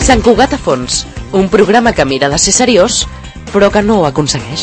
Sant Cugat a fons, un programa que mira de ser seriós, però que no ho aconsegueix.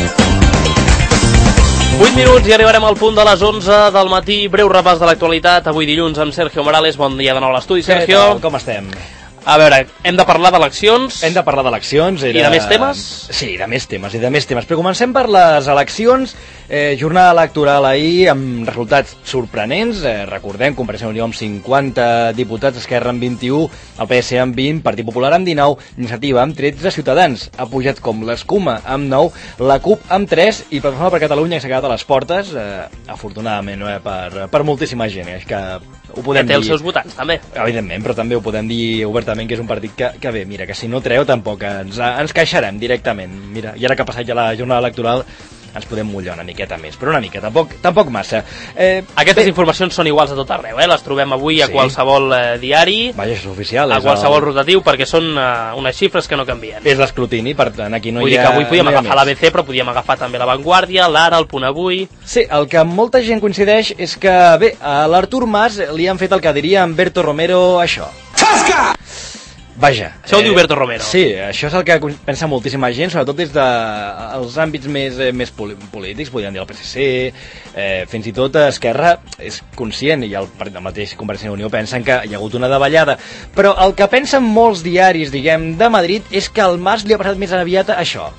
8 minuts i arribarem al punt de les 11 del matí. Breu repàs de l'actualitat. Avui dilluns amb Sergio Morales. Bon dia de nou a l'estudi, Sergio. Com estem? A veure, hem de parlar d'eleccions. Hem de parlar d'eleccions. I de més temes? Sí, de més temes. Però comencem per les eleccions. Jornada electoral ahir amb resultats sorprenents. Recordem, Convergència i Unió amb 50 diputats, Esquerra amb 21, el PSC amb 20, Partit Popular amb 19, Iniciativa amb 13, Ciutadans ha pujat com l'escuma amb 9, la CUP amb 3 i Plataforma per Catalunya que s'ha quedat a les portes, afortunadament, per moltíssima gent. És que ho podem dir. Té els seus votants, també. Evidentment, però també ho podem dir obertament que és un partit que bé, mira, que si no treu tampoc ens queixarem directament. Mira, i ara que ha passat ja la jornada electoral ens podem mullar una miqueta més, però una mica, tampoc massa. Aquestes informacions són iguals a tot arreu, les trobem avui a qualsevol diari, vaja, és oficial, a qualsevol rotatiu, perquè són unes xifres que no canvien. És l'escrutini, per tant, aquí no Vull hi ha... dir que avui podíem agafar l'ABC, però podíem agafar també La Vanguardia, l'Ara, el Punt Avui... Sí, el que molta gent coincideix és que, bé, a l'Artur Mas li han fet el que diria en Berto Romero, això. Tasca! Vaja. Això ho diu Berto Romero. Sí, això és el que pensa moltíssima gent, sobretot des dels àmbits més polítics, podríem dir el PSC, fins i tot Esquerra és conscient, i el mateix Convergència i Unió pensen que hi ha hagut una davallada, però el que pensen molts diaris, diguem, de Madrid, és que al Mas li ha passat més aviat això.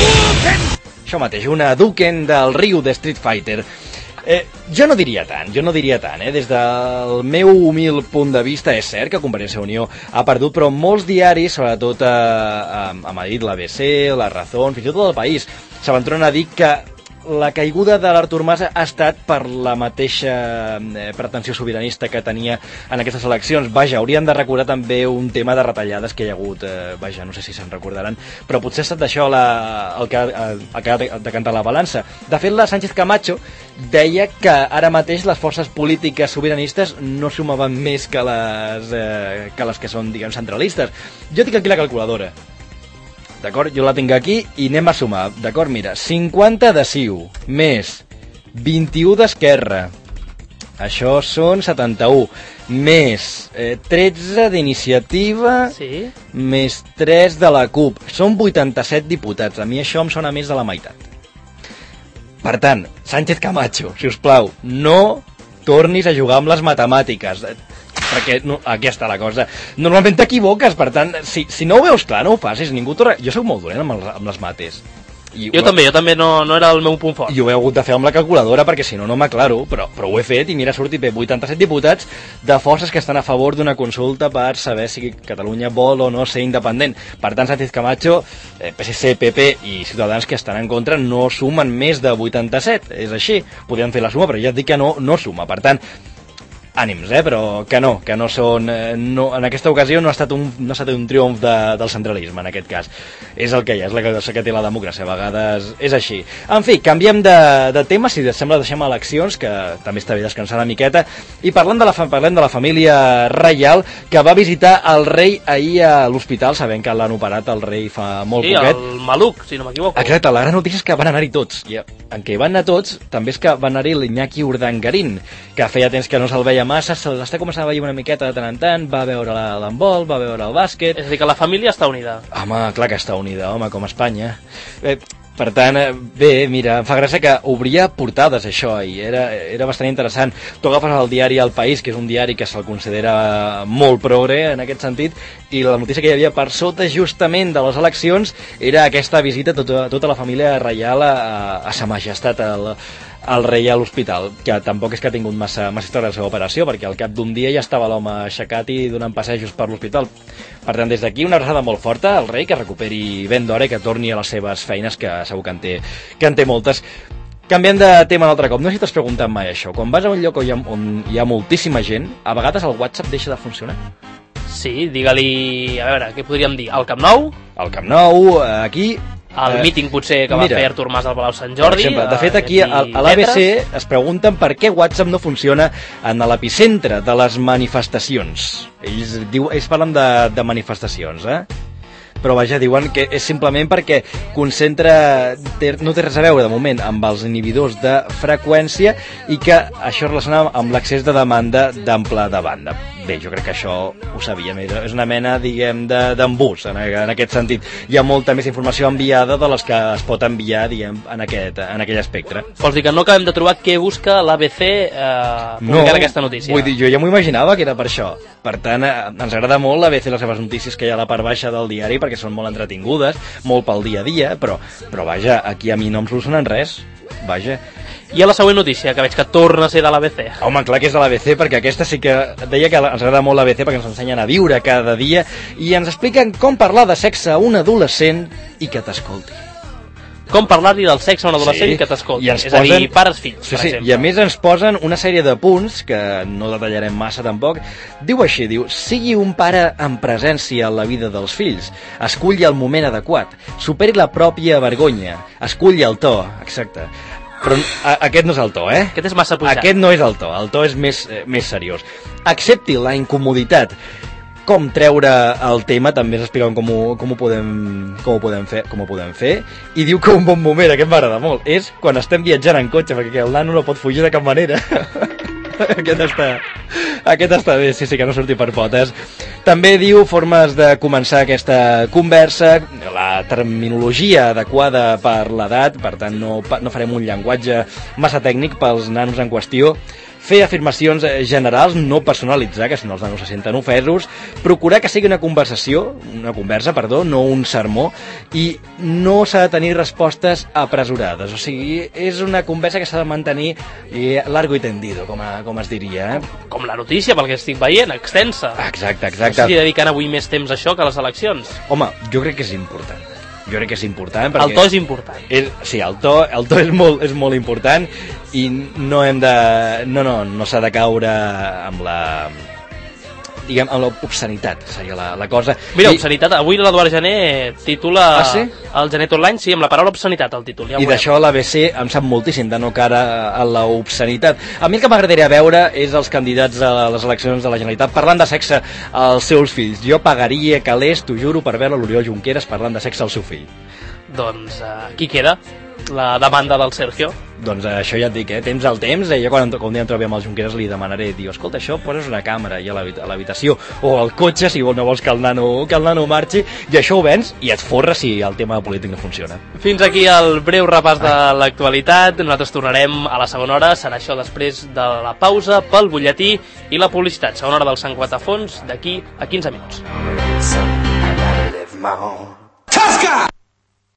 Això mateix, una Duken del Ryu de Street Fighter. Jo no diria tant, Des del meu humil punt de vista és cert que Convergència i Unió ha perdut, però molts diaris, sobretot a Madrid, l'ABC, La Razón, fins i tot El País, s'aventuren a dir que la caiguda de l'Artur Mas ha estat per la mateixa pretensió sobiranista que tenia en aquestes eleccions. Vaja, hauríem de recordar també un tema de retallades que hi ha hagut, vaja, no sé si se'n recordaran, però potser ha estat això el que ha decantat la balança. De fet, la Sánchez Camacho deia que ara mateix les forces polítiques sobiranistes no sumaven més que les que són, diguem, centralistes. Jo tinc aquí la calculadora. D'acord? Jo la tinc aquí i anem a sumar. D'acord? Mira, 50 de CiU més 21 d'Esquerra. Això són 71. Més 13 d'Iniciativa, sí, més 3 de la CUP. Són 87 diputats. A mi això em sona més de la meitat. Per tant, Sánchez Camacho, si us plau, no tornis a jugar amb les matemàtiques. Perquè aquí està la cosa. Normalment t'equivoques, per tant, si no ho veus clar, no ho facis, ningú torna... Jo soc molt dolent amb les mates. Jo també no era el meu punt fort. I ho he hagut de fer amb la calculadora perquè si no m'aclaro, però ho he fet i mira, ha sortit bé 87 diputats de forces que estan a favor d'una consulta per saber si Catalunya vol o no ser independent. Per tant, Sánchez Camacho, PSC, PP i Ciutadans que estan en contra no sumen més de 87. És així, podríem fer la suma, però ja et dic que no suma. Per tant, ànims, però que no són... en aquesta ocasió no ha estat un triomf del centralisme, en aquest cas. És el que hi ha, és la cosa que té la democràcia, a vegades és així. En fi, canviem de tema, si et sembla deixem eleccions, que també està bé descansar una miqueta, i parlem de la família reial, que va visitar el rei ahir a l'hospital, sabent que l'han operat el rei fa molt poquet. Sí, el maluc, si no m'equivoco. Exacte, la gran notícia és que van anar-hi tots. I en què van anar tots, també és que va anar-hi l'Iñaki Urdangarín, que feia temps que no se'l veia massa, se l'està començant a veure una miqueta de tant en tant, va veure l'handbol, va veure el bàsquet... És a dir, que la família està unida. Home, clar que està unida, com Espanya. Per tant, bé, mira, em fa gràcia que obria portades, això, i era bastant interessant. Tu agafes el diari El País, que és un diari que se'l considera molt progre, en aquest sentit, i la notícia que hi havia per sota, justament, de les eleccions, era aquesta visita tota la família reial a Sa Majestat, el rei a l'hospital, que tampoc és que ha tingut massa història de la seva operació, perquè al cap d'un dia ja estava l'home aixecat i donant passejos per l'hospital. Per tant, des d'aquí una abraçada molt forta al rei, que recuperi ben d'hora i que torni a les seves feines, que segur que en té moltes. Canviant de tema un altre cop, no sé si t'has preguntat mai això, quan vas a un lloc on hi ha moltíssima gent, a vegades el WhatsApp deixa de funcionar? Sí, digue-li, a veure, què podríem dir, al Camp Nou? Al Camp Nou, aquí... El míting potser que va fer Artur Mas al Palau Sant Jordi. Per exemple, de fet aquí a l'ABC es pregunten per què WhatsApp no funciona en l'epicentre de les manifestacions. Ells parlen de manifestacions, però vaja, diuen que és simplement perquè no té res a veure de moment amb els inhibidors de freqüència i que això es relaciona amb l'accés de demanda d'ample de banda. bé, jo crec que això ho sabíem, és una mena, diguem, d'embús en aquest sentit. Hi ha molta més informació enviada de les que es pot enviar, diguem, en aquell espectre. Vols dir que no acabem de trobar què busca l'ABC publicant aquesta notícia? Vull dir, jo ja m'ho imaginava que era per això. Per tant, ens agrada molt l'ABC les seves notícies que hi ha a la part baixa del diari perquè són molt entretingudes, molt pel dia a dia, però vaja, aquí a mi no em solucionen res, vaja. I a la següent notícia, que veig que torna a ser de l'ABC. Home, clar que és de l'ABC, perquè aquesta sí que deia que ens agrada molt l'ABC perquè ens ensenyen a viure cada dia i ens expliquen com parlar de sexe a un adolescent i que t'escolti. Com parlar-li del sexe a un adolescent i que t'escolti. És a dir, pares-fills, per exemple. I a més ens posen una sèrie de punts, que no detallarem massa tampoc. Diu així, sigui un pare amb presència en la vida dels fills, esculli el moment adequat, superi la pròpia vergonya, esculli el to, exacte. Però aquest no és el to, Aquest és massa pujat. Aquest no és el to és més seriós. Accepti la incomoditat. Com treure el tema, també ens expliquen com ho podem fer, i diu que un bon moment, aquest m'agrada molt, és quan estem viatjant en cotxe, perquè el nano no pot fugir de cap manera. Aquest està bé, sí, que no surti per potes. També diu formes de començar aquesta conversa, la terminologia adequada per l'edat, per tant no farem un llenguatge massa tècnic pels nanos en qüestió, fer afirmacions generals, no personalitzar, que si no els nanos se senten ofesos, procurar que sigui una conversa, no un sermó, i no s'ha de tenir respostes apresurades, o sigui, és una conversa que s'ha de mantenir largo i tendido, com es diria. Com la notícia, pel que estic veient, extensa. Exacte. No estic dedicant avui més temps a això que a les eleccions. Home, jo crec que és important. Perquè el to és important. Sí, el to és molt important i no s'ha de caure amb l'obscenitat, seria la cosa. Mira, obscenitat, avui l'Eduard Gené titula el Gené tot l'any, sí, amb la paraula obscenitat al títol. I d'això l'ABC em sap moltíssim de no cara a l'obscenitat. A mi el que m'agradaria veure és els candidats a les eleccions de la Generalitat parlant de sexe als seus fills. Jo pagaria calés, t'ho juro, per veure l'Oriol Junqueras parlant de sexe al seu fill. Doncs qui queda? La demanda del Sergio? Doncs això ja et dic, temps al temps, jo quan un dia em trobi amb el Junqueras li demanaré, escolta, això poses una càmera a l'habitació o al cotxe si no vols que el nano marxi, i això ho vens i et forres si el tema polític no funciona. Fins aquí el breu repàs de l'actualitat. Nosaltres tornarem a la segona hora, serà això després de la pausa pel butlletí i la publicitat. Segona hora del Sant Quatafons d'aquí a 15 minuts. Tasca!